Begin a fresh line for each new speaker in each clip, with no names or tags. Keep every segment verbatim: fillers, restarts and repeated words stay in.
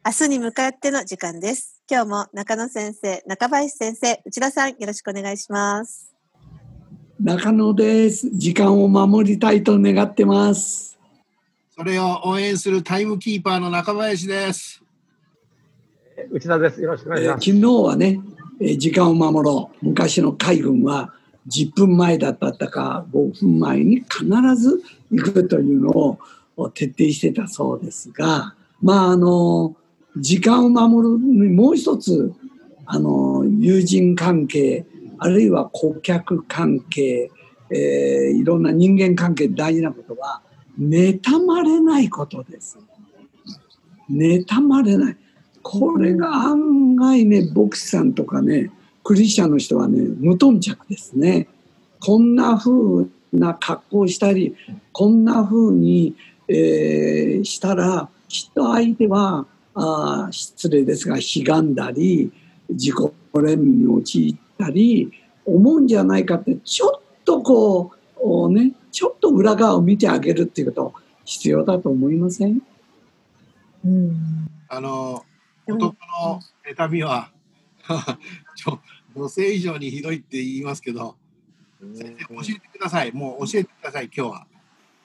明日に向かっての時間です。今日も中野先生、中林先生、内田さん、よろしくお願いします。
中野です。時間を守りたいと願ってます。
それを応援するタイムキーパーの中林です。
内田です。よろしくお願いします。
えー、昨日はね、えー、時間を守ろう。昔の海軍はじゅっぷんまえだったかごふんまえに必ず行くというのを徹底してたそうですが、まああの時間を守るにもう一つ、あの友人関係あるいは顧客関係、えー、いろんな人間関係で大事なことは妬まれないことです。妬まれない。これが案外ね、牧師さんとかね、クリスチャンの人はね、無頓着ですね。こんな風な格好をしたり、こんな風に、えー、したら、きっと相手は、あ失礼ですが、ひがんだり、自己憐憫に陥ったり、思うんじゃないかって、ちょっとこう、ね、ちょっと裏側を見てあげるっていうこと必要だと思いません？
うん、
あの男の妬みは女性以上にひどいって言いますけど、先生教えてください。もう教えてください、今日は。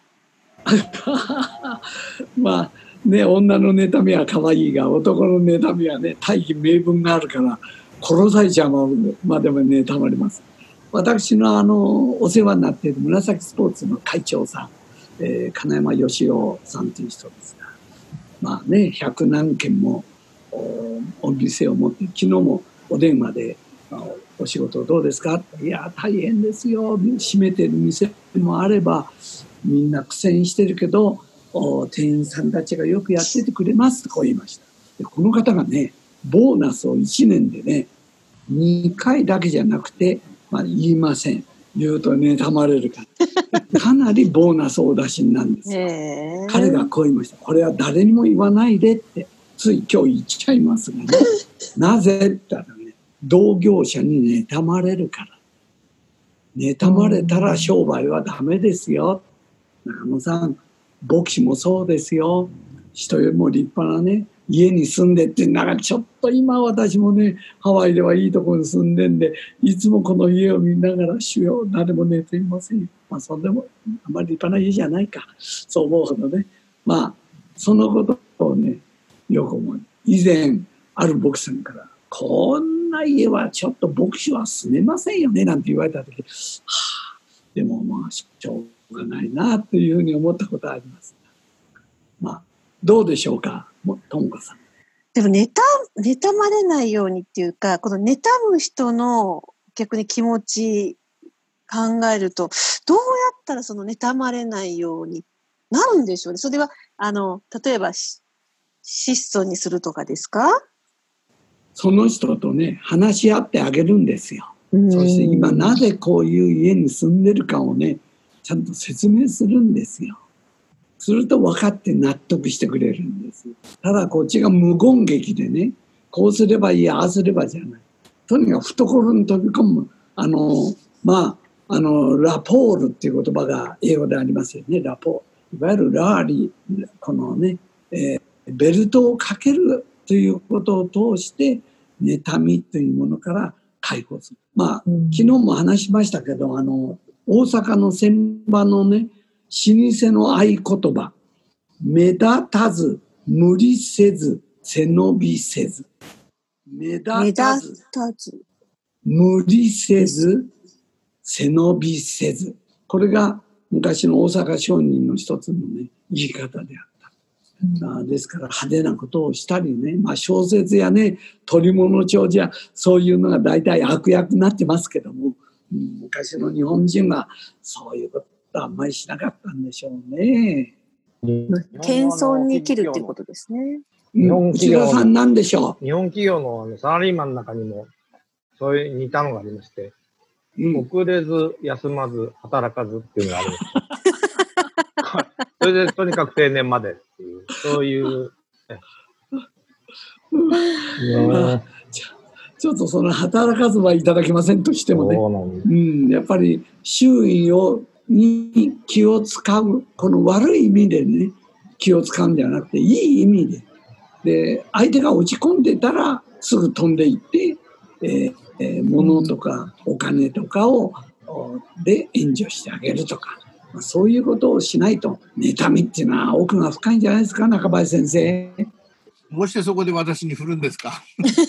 まあね、女の妬みは可愛いが、男の妬みはね、大義名分があるから殺されちゃうまでも妬まれます。私のあのお世話になっている紫スポーツの会長さん、えー、金山義雄さんという人ですが、まあね、百何件も お, お店を持って、昨日もお電話でお仕事どうですか？いや大変ですよ、閉めてる店もあればみんな苦戦してるけど店員さんたちがよくやっててくれますとこう言いました。でこの方がね、ボーナスをいちねんでねにかいだけじゃなくて、まあ、言いません、言うと妬まれるからかなりボーナスをお出しになるんですよ。彼がこう言いました。これは誰にも言わないでって、つい今日言っちゃいますがねなぜって言ったらね、同業者に妬まれるから。妬まれたら商売はダメですよ。中野さん、牧師もそうですよ。人よりも立派なね家に住んでって、なんかちょっと今私もねハワイではいいところに住んでんで、いつもこの家を見ながら主よ誰も寝ていませんよ。まあそんでもあんまり立派な家じゃないか、そう思うほどね。まあそのことをねよく思う。以前ある牧師さんから、こんな家はちょっと牧師は住めませんよねなんて言われた時、はあ、でもまあしょうがないなというふうに思ったことはあります。まあどうでしょうか、ともかさん。
でも妬、妬まれないようにっていうか、この妬む人の逆に気持ち考えると、どうやったらその妬まれないようになるんでしょうね。それはあの例えば質素にするとかですか？
その人とね話し合ってあげるんですよ。そして今なぜこういう家に住んでるかをねちゃんと説明するんですよ。すると分かって納得してくれるんです。ただこっちが無言劇でね、こうすればいいああすればじゃない。とにかく懐に飛び込む、あのまああのラポールっていう言葉が英語でありますよね。ラポール、いわゆるラーリー、このね、えー、ベルトをかけるということを通して妬みというものから解放する。まあ昨日も話しましたけど、あの大阪の船場のね老舗の合言葉、目立たず無理せず背伸びせず。目立たず無理せず背伸びせず。これが昔の大阪商人の一つのね言い方であった。うん、ですから派手なことをしたりね、まあ、小説やね鳥物帳じゃそういうのが大体悪役になってますけども、うん、昔の日本人はそういうことあんまりしなかったんでしょうね。
謙遜に生きるっていうことですね。
日本企業の、内田さんなんでしょ
う。日本企業のサラリーマンの中にもそういう似たのがありまして、うん、遅れず休まず働かずっていうのがあります。それでとにかく定年までっていうそういう。
ね、ち, ちょっとその働かずはいただけませんとしてもね、うん、やっぱり周囲をに気を使う、この悪い意味でね気を使うんじゃなくていい意味で、 で、相手が落ち込んでたらすぐ飛んでいって、えーえー、物とかお金とかをで援助してあげるとか、まあ、そういうことをしないと、妬みっていうのは奥が深いんじゃないですか、中林先生。
どうしてそこで私に振るんですか？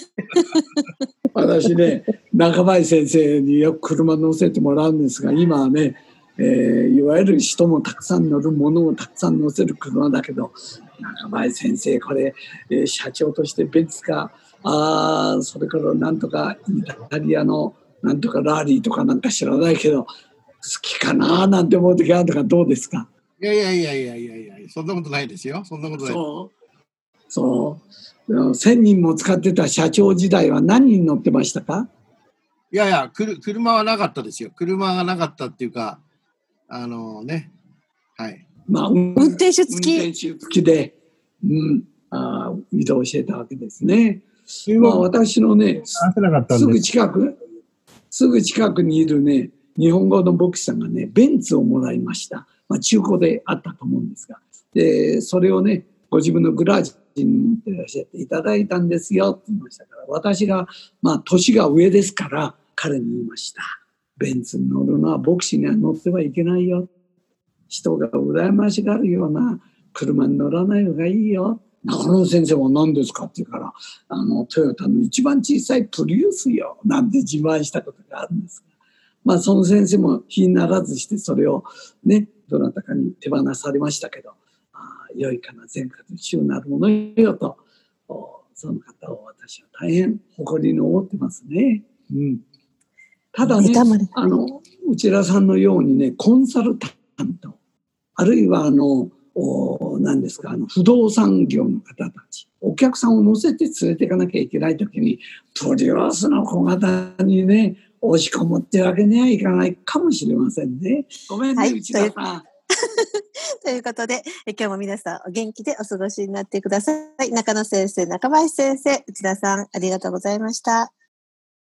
私ね、中林先生によく車乗せてもらうんですが、今はね、えー、いわゆる人もたくさん乗る、ものをたくさん乗せる車だけど、中林先生、これ、えー、社長としてベンツか、あそれからなんとかイタリアのなんとかラリーとかなんか知らないけど、好きかななんて思う時あるとか、どうですか？
いやいやいやいやいやいや、そんなことないですよ。そんなことない。
そうそうせんにんも使ってた社長時代は何人乗ってましたか？
いやいや、くる車はなかったですよ。車がなかったっていうか、あのね、はい。
まあ、
運転手付き。
運転手付きで、うん、あ移動してたわけですね。まあ、私のね、すぐ近く、すぐ近くにいるね、日本語の牧師さんがね、ベンツをもらいました。まあ、中古であったと思うんですが。で、それをね、ご自分のグラージに持ってらっしゃっていただいたんですよって言いましたから、私が、まあ、年が上ですから、彼に言いました。ベンツに乗るのは牧師には乗ってはいけないよ。人が羨ましがるような車に乗らない方がいいよ。中野先生は何ですかって言うから、あのトヨタの一番小さいプリウスよなんて自慢したことがあるんですが、まあその先生も非ならずしてそれをね、どなたかに手放されましたけど、あ良いかな善かと主なるものよと、その方を私は大変誇りに思ってますね。うん、ただね、あの内田さんのようにね、コンサルタント、あるいはあの何ですか、あの不動産業の方たち、お客さんを乗せて連れていかなきゃいけないときにプリウスの小型にね押し込むってわけにはいかないかもしれませんね。ごめんね、はい、内田さん。
ということで、今日も皆さんお元気でお過ごしになってください。中野先生、中林先生、内田さん、ありがとうございました。